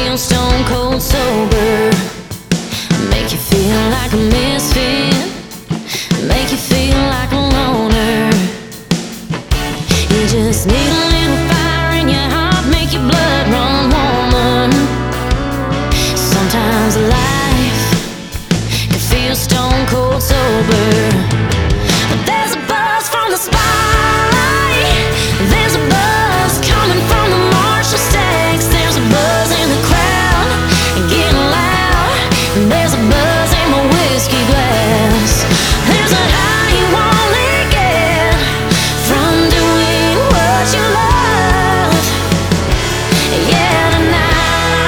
feel stone cold sober, make you feel like a misfit, make you feel like a loner. You just need a little fire in your heart, make your blood run, woman. Sometimes life can feel stone cold sober.